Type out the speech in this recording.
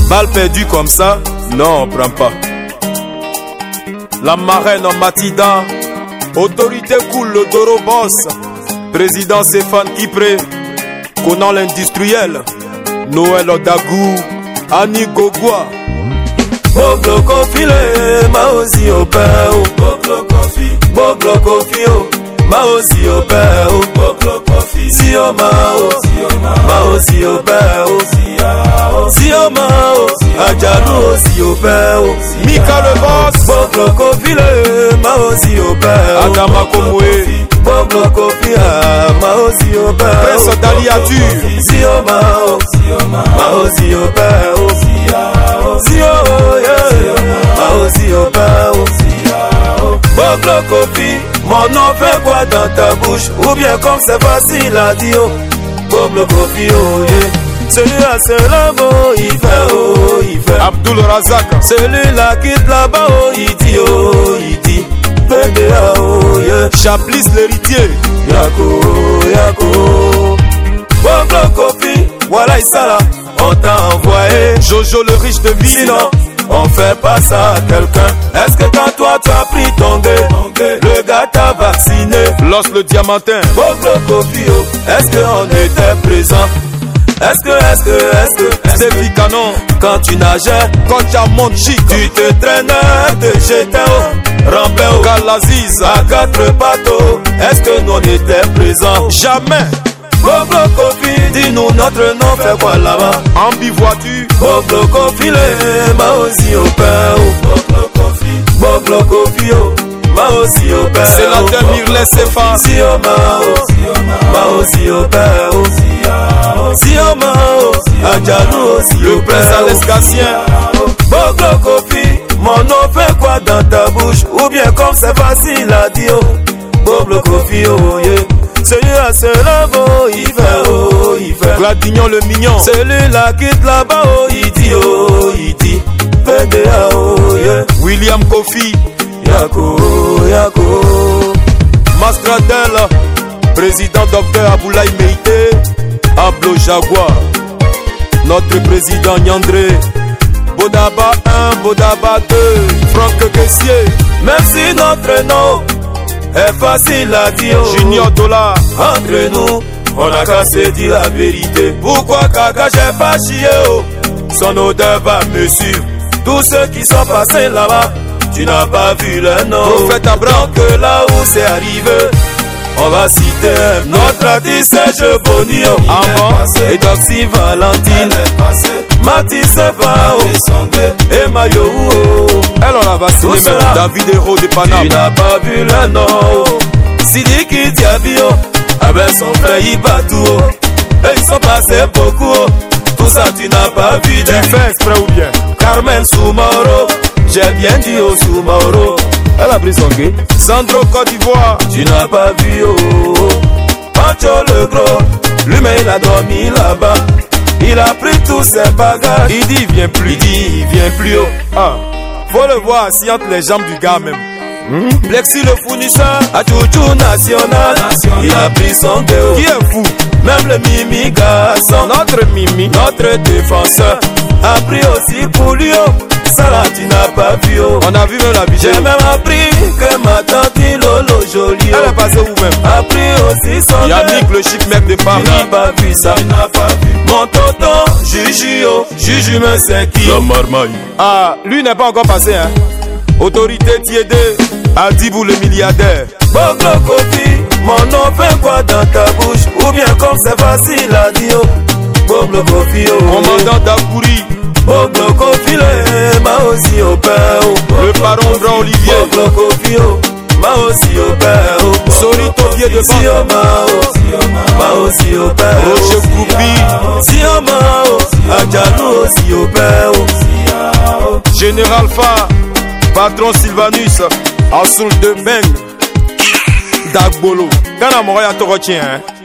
Balle perdue comme ça, non on prend pas. La marraine en Matida, autorité cool le Doro Boss, président Stéphane Kipré, Conan l'industriel, Noël Odagou, Annie Gogua. Boglo Kofi le Maozi Opeo, Boglo Kofi, Boglo Kofi o, Maozi Opeo, Boglo Kofi, Sio Mao, Maozi Opeo, Sio Mao, Ajalu Sio Opeo, Mika le Boss, Boglo Kofi le Maozi Opeo, Adama Komwe, Boglo Kofi Maozi Opeo, Prince Daliature, Sio Mao, Maozi Opeo, Sio Maozi Opeo, Boglo Kofi, mon nom fait quoi dans ta bouche? Ou bien comme c'est facile à dire, Boglo Kofi, oh yeah. Celui-là c'est là-bas, il fait, Abdul Razak, celui-là quitte là-bas, oh il dit, PDA, oh yeah. Chaplis l'héritier, Yako, Boglo Kofi, voilà Issala, on t'a envoyé, Jojo le riche de vie. Sinon, on fait pas ça à quelqu'un. Est-ce que quand toi tu as pris ton gué, le gars t'a vacciné? Los le diamantin, Boglo Kofi, est-ce qu'on était présent? Est-ce que c'est Vicanon, quand tu nageais, quand tu as mon chic, tu te traînais, te jetais au rampé au Galaziz, à quatre bateaux? Est-ce que nous on était présents? jamais. Boglo Kofi, dis-nous notre nom, fait quoi là-bas? Ambi voiture, Boglo Kofi, le Maozi Opeo, Boglo Kofi, Maozi Opeo, c'est la dernière laissez faire. Sio Mao, Maozi Opeo, Sio Mao, Ajalu Le prince Alescatien, Boglo Kofi, mon nom fait quoi dans ta bouche? Ou bien comme c'est facile à dire, Boglo Kofi, oh yeah. Celui-là c'est là-bas, il fait, Gladignon le mignon, celui-là quitte là-bas, oh il dit, PDA, oh yeah. William Kofi, Yako, Mastradel, président Dr Aboulaye Meïté, Ablo Jaguar, notre président Nyandré, Bodaba 1, Bodaba 2, Franck Kessier, même si notre nom est facile à dire, Junior Dollar, entre nous, on a qu'à se dire la vérité. Pourquoi Kaka j'ai pas chié, oh? Son odeur va me suivre. Tous ceux qui sont passés là-bas, tu n'as pas vu le nom. Prophète Abraham, que là où c'est arrivé, on va citer notre artiste Serge Bonio, et Doxy Valentine, Matisse Bao et Mayo. elle on la vacciné même, David Héros de Panama. Tu n'as pas vu le nom. Sidiki Diabio, avec son frère Ibatou, et ils sont passés beaucoup. Tout ça tu n'as pas vu. Tu fais exprès ou bien? Carmen Soumaro, j'ai bien dit au Soumaro, Elle a pris son guet. Sandro Côte d'Ivoire, tu n'as pas vu, oh. Pancho le gros, lui-même il a dormi là-bas. Il a pris tous ses bagages. il dit il vient plus. Il dit il vient plus haut. Ah, faut le voir assis entre les jambes du gars même. Plexi le fournisseur, à Chouchou National, il a pris son déo. Qui est fou? Même le Mimi garçon, Notre Mimi, notre défenseur, a pris aussi pour lui. Ça là tu n'as pas vu, oh. on a vu même la vidéo. J'ai même appris que ma tante Lolo Jolie Elle est passée où même? a pris aussi son Yannick le chic mec de Tu Paris. n'as pas vu ça, tu n'as pas vu. Mon tonton, Juju, oh, Juju me c'est qui? La marmaille. Ah, lui n'est pas encore passé, hein. Autorité Tiédé, Adibou le milliardaire. Boglo Kofi, mon nom fait quoi dans ta bouche? Ou bien comme c'est facile à dire, Boglo Kofi, oh. Commandant Dakouri, Boglo Kofi, le Maozi Opeo. le baron Brun Olivier, Boglo Kofi, oh. Maozi Opeo. Sorito Vieux de Sio Vent, Mao, Maozi Opeo. Roger Koupi, Sio Mao, Ajalu Sio Opeo. Général Fa, patron Sylvanus, Assoul de Beng, Dagbolo. Quand la mort à te retient, hein.